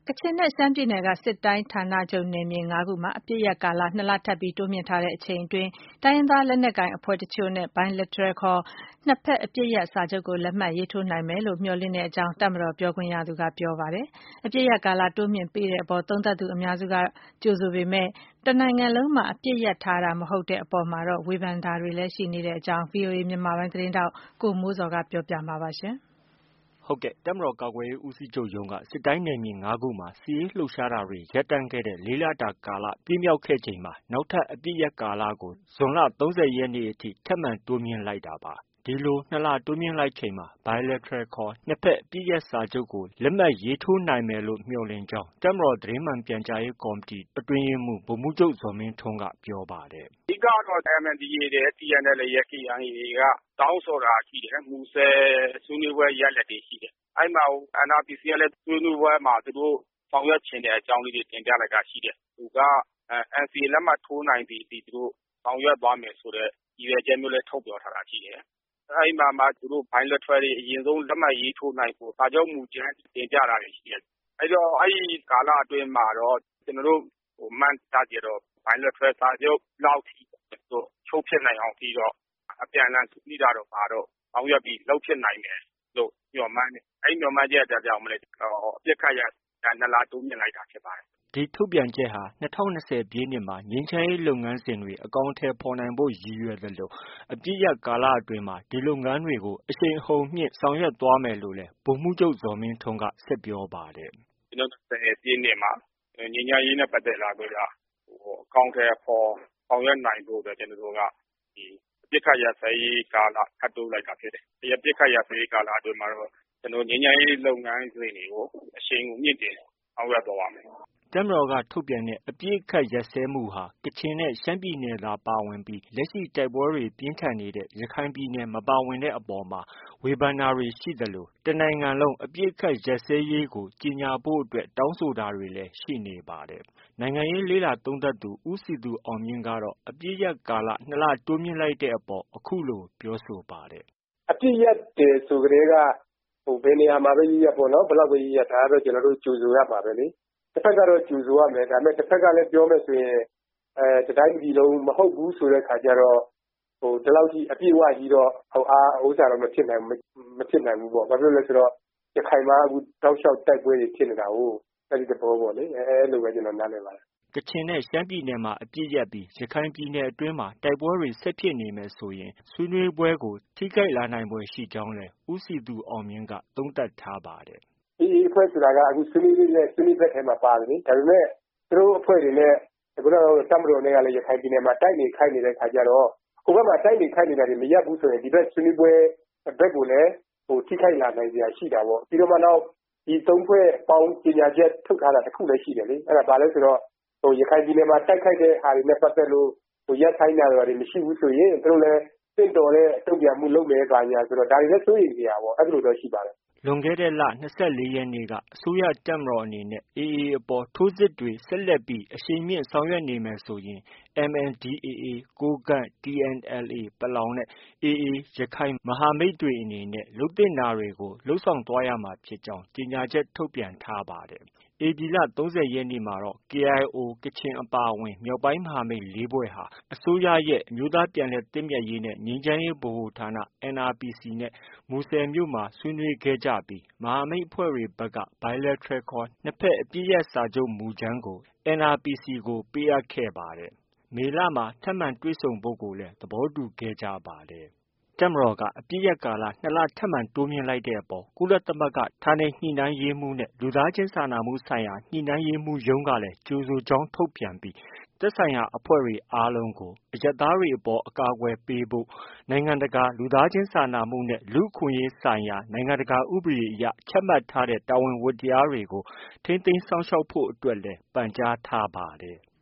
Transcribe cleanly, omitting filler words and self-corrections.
ကချင်နဲ့ရှမ်းပြည်နယ်က စစ်တိုင်းဌာနချုပ်နယ်မြေ ၅ ခုမှာ အပစ်ရပ်ကာလ 2 လထပ်ပြီးတိုးမြှင့်ထားတဲ့အချိန်အတွင်း တိုင်းရင်းသားလက်နက်ကိုင်အဖွဲ့တချို့နဲ့ Bilateral ခေါ် နှစ်ဘက်အပစ်ရပ်စာချုပ်ကို လက်မှတ်ရေးထိုးနိုင်မယ်လို့ မျှော်လင့်ကြောင်း တပ်မတော်ပြောခွင့်ရသူက ပြောပါတယ်။ အပစ်ရပ်ကာလတိုးမြှင့်ပေးတဲ့အပေါ် သုံးသပ်သူအများစုက ကြိုဆိုပေမဲ့ တနိုင်ငံလုံးမှာ အပစ်ရပ်ထားတာမဟုတ်တဲ့အပေါ်မှာတော့ ဝေဖန်တာတွေလည်း ရှိနေကြောင်း ဗွီအိုအေမြန်မာပိုင်းသတင်းထောက် ကိုမိုးဇော်က ပြောပြမှာပါ။တပ်မတော်ကာကွယ်ရေးဦးစီးချုပ်ရုံးက စစ်တိုင်းနယ်မြေ ၅ ခုမှာ စစ်ရေးလှုပ်ရှားတာတွေ ရပ်တန့်ခဲ့တဲ့ ၄ လတာကာလပြည့်မြောက်ခဲ့ချိန်မှာ နောက်ထပ်အပစ်ရပ်ကာလကို ဇွန်လ ၃၀ ရက်နေ့အထိ ထပ်မံတိုးမြှင့်လိုက်တာပါ။ ဒီလို ၂ လတိုးမြှင့်လိုက်ချိန်မှာ Bilateral ခေါ် နှစ်ဘက်အပစ်ရပ်စာချုပ်ကို လက်မှတ်ရေးထိုးနိုင်မယ်လို့ မျှော်လင့်ကြောင်း တပ်မတော်သတင်းမှန်ပြန်ကြားရေးကော်မတီအတွင်းရေးမှူး ဗိုလ်မှူးချုပ်ဇော်မင်းထွန်းက ပြောပါတယ်။ “အဓိကကတော့ MNDAA ရယ်၊ TNLA ရယ်၊ KIA က တောင်းဆိုတာရှိတယ်။ မူဆယ်ဆွေးနွေးပွဲရလဒ်တွေရှိတယ်။ အဲဒီမှာ NRPC ကလည်း ဆွေးနွေးပွဲမှာ သူတို့ ဆောင်ရွက်ချင်တဲ့အကြောင်းလေးတွေ တင်ပြလိုက်တာရှိတယ်။ သူက NCA လက်မှတ်ထိုးနိုင်သည်အထိ သူတို့ ဆောင်ရွက်သွားမယ်ဆိုတဲ့ ရည်ရွယ်ချက်မျိုးလည်း ထုတ်ပြောထားတာရှိတယ်။ အဲဒီမှာမှ သူတို့ Bilateral တွေ အရင်ဆုံးလက်မှတ်ရေးထိုးနိုင်ဖို့ စာချုပ်မူကြမ်းတင်ပြတာတွေရှိတယ်။ အဲဒီကာလအတွင်းမှာတော့ ကျနော်တို့ မှန်းထားချက်တော့ Bilateral စာချုပ်လောက်ထိ ချုပ်ဖြစ်နိုင်အောင်အထိတော့ အပြန်အလှန်ဆွေးနွေးတာတို့ ဘာတို့ ဆောင်ရွက်ပြီး လုပ်ဖြစ်နိုင်မယ်လို့ မျှော်မှန်းတယ်။ အဲဒီမျှော်မှန်းချက်ကြောင့်မို့ အပစ်အခတ်ရပ်စဲရေး ၂ လတိုးမြှင့်လိုက်တာဖြစ်ပါတယ်။ ” ဒီထုတ်ပြန်ချက်ဟာ ၂၀၂၀ ပြည့်နှစ်မှာ ငြိမ်းချမ်းရေးလုပ်ငန်းစဉ်တွေ အကောင်အထည်ဖော်နိုင်ဖို့ ရည်ရွယ်သလို အပစ်ရပ်ကာလအတွင်းမှာ ဒီလုပ်ငန်းတွေကို အရှိန်အဟုန်မြှင့်ဆောင်ရွက်သွားမယ်လို့လည်း ဗိုလ်မှူးချုပ်ဇော်မင်းထွန်းက ဆက်ပြောပါတယ်။ “၂၀၂၀ ပြည့်နှစ်မှာ ငြိမ်းချမ်းရေးနဲ့ပတ်သက်လာပြီးတော့ အကောင်အထည်ဖော်ဆောင်ရွက်နိုင်ဖို့အတွက် ကျနော်တို့က အပစ်အခတ်ရပ်စဲရေးကာလ ထပ်တိုးလိုက်တာဖြစ်တယ်။ ဒီအပစ်အခတ်ရပ်စဲရေးကာလအတွင်းမှာတော့ ငြိမ်းချမ်းရေးလုပ်ငန်းစဉ်တွေကို အရှိန်ကိုမြှင့်တင်ဆောင်ရွက်သွားပါမယ်။ ” တပ်မတော်က ထုတ်ပြန်တဲ့ အပစ်အခတ်ရပ်စဲမှုဟာ ကချင်နဲ့ ရှမ်းပြည်နယ်သာပါဝင်ပြီး လက်ရှိတိုက်ပွဲတွေ ပြင်းထန်နေတဲ့ ရခိုင်ပြည်နယ် မပါဝင်တဲ့အပေါ်မှာ ဝေဖန်တာတွေရှိသလို တနိုင်ငံလုံး အပစ်အခတ်ရပ်စဲရေးကို ကြေညာဖို့အတွက် တောင်းဆိုတာတွေလည်း ရှိနေပါတယ်။ နိုင်ငံရေးလေ့လာသုံးသပ်သူ ဦးစည်သူအောင်မြင့်ကတော့ အပစ်ရပ်ကာလ ၂ လတိုးမြှင့်လိုက်တဲ့အပေါ် အခုလို ပြောဆိုပါတယ်။ “အပစ်ရပ်တယ်ဆိုကတည်းက ဘယ်နေရာမှာပဲ ရပ်ရပ်ပေါ့နော်။ ဘယ်လောက်ပဲ ရပ်ရပ် ဒါကတော့ ကျနော်တို့ ကြိုဆိုရမှာပဲလေ။ တဘက်ကတော့ ကြိုဆိုရမယ်။ ဒါပေမဲ့ တဘက်ကလည်း ပြောမယ်ဆိုရင် တတိုင်းပြည်လုံးမဟုတ်ဘူးဆိုတဲ့အခါကျတော့ ဒီလောက်ထိ အပြည့်အဝကြီးတော့ မဖြစ်နိုင်ဘူးပေါ့။ ဘာဖြစ်လို့လဲဆိုတော့ ရခိုင်မှာက တောက်လျှောက်တိုက်ပွဲတွေဖြစ်နေတာကိုး။ အဲဒီသဘောပေါ့လေ။ အဲလိုပဲ ကျနော်နားလည်ပါတယ်။ ” ကချင်နဲ့ ရှမ်းပြည်နယ်မှာ အပစ်ရပ်ပြီး ရခိုင်ပြည်နယ်အတွင်းမှာ တိုက်ပွဲတွေ ဆက်ဖြစ်နေမယ်ဆိုရင် ဆွေးနွေးပွဲကို ထိခိုက်လာနိုင်ဖွယ်ရှိကြောင်းလည်း ဦးစည်သူအောင်မြင့်က သုံးသပ်ထားပါတယ်။ “AA အဖွဲ့ဆိုတာက ဆွေးနွေးဘက်ထဲမှာပါတယ်လေ။ ဒါပေမဲ့ သူတို့အဖွဲ့တွေနဲ့ တပ်မတော်နဲ့ကလည်း ရခိုင်ပြည်နယ်မှာ တိုက်နေခိုက်နေတဲ့အခါကျတော့ ဟိုဘက်မှာ တိုက်နေခိုက်နေတာတွေ မရပ်ဘူးဆိုရင် ဒီဘက်ဆွေးနွေးပွဲဘက်ကိုလည်း ထိခိုက်လာနိုင်စရာရှိတာပေါ့။ ပြီးတော့မှနောက် ဒီ ၃ ဖွဲ့ပေါင်းကြေညာချက်ထုတ်ထားတာ တခုလည်းရှိတယ်လေ။ အဲဒါဘာလဲဆိုတော့ ရခိုင်ပြည်နယ်မှာ တိုက်ခိုက်တဲ့ဟာတွေနဲ့ပတ်သက်လို့ ရပ်ဆိုင်းတာတွေမရှိဘူးဆိုရင် သူတို့လည်း သင့်တော်တဲ့တုံ့ပြန်မှုလုပ်မယ်ဘာညာဆိုတော့ ဒါတွေလည်း စိုးရိမ်စရာပေါ့။ အဲလိုတော့ ရှိပါတယ်။ ” လွန်ခဲ့တဲ့လ ၂၄ ရက်နေ့က အစိုးရတပ်မတော်အနေနဲ့ AA အပေါ် ထိုးစစ်တွေ ဆက်လက်ပြီး အရှိန်မြှင့်ဆောင်ရွက်နေမယ်ဆိုရင် MNDAA ကိုးကန့်၊ TNLA ပလောင်နဲ့ AA ရခိုင်မဟာမိတ်တွေအနေနဲ့ လုပ်သင့်တာတွေကို လုပ်ဆောင်သွားရမှာဖြစ်ကြောင်း ကြေညာချက်ထုတ်ပြန်ထားပါတယ်။ ဧပြီလ ၃၀ ရက်နေ့မှာတော့ KIO ကချင်အပါအဝင် မြောက်ပိုင်းမဟာမိတ် ၄ ဖွဲ့ဟာ အစိုးရရဲ့ အမျိုးသားပြန်လည်သင့်မြတ်ရေးနဲ့ ငြိမ်းချမ်းရေးဗဟိုဌာန NRPC နဲ့ မူဆယ်မြို့မှာ ဆွေးနွေးခဲ့ကြပြီး မဟာမိတ်အဖွဲ့တွေဘက်က Bilateral ခေါ် နှစ်ဘက်အပစ်ရပ်စာချုပ်မူကြမ်းကို NRPC ကို ပေးအပ်ခဲ့ပါတယ်။ မေလမှာ ထပ်မံတွေ့ဆုံဖို့ကိုလည်း သဘောတူခဲ့ကြပါတယ်။ တပ်မတော်က အပစ်ရပ်ကာလ ၂ လ ထပ်မံတိုးမြှင့်လိုက်တဲ့အပေါ် ကုလသမဂ္ဂဌာနေညှိနှိုင်းရေးမှူးနဲ့ လူသားချင်းစာနာမှုဆိုင်ရာ ညှိနှိုင်းရေးမှူးရုံးကလည်း ကြိုဆိုကြောင်းထုတ်ပြန်ပြီး သက်ဆိုင်ရာအဖွဲ့တွေအားလုံးကို အရပ်သားတွေအပေါ် အကာအကွယ်ပေးဖို့၊ နိုင်ငံတကာ လူသားချင်းစာနာမှုနဲ့ လူ့အခွင့်အရေးဆိုင်ရာ နိုင်ငံတကာဥပဒေအရ ချမှတ်ထားတဲ့ တာဝန်ဝတ္တရားတွေကို ထိန်းသိမ်းစောင့်ရှောက်ဖို့အတွက်လည်း ပန်ကြားထားပါတယ်။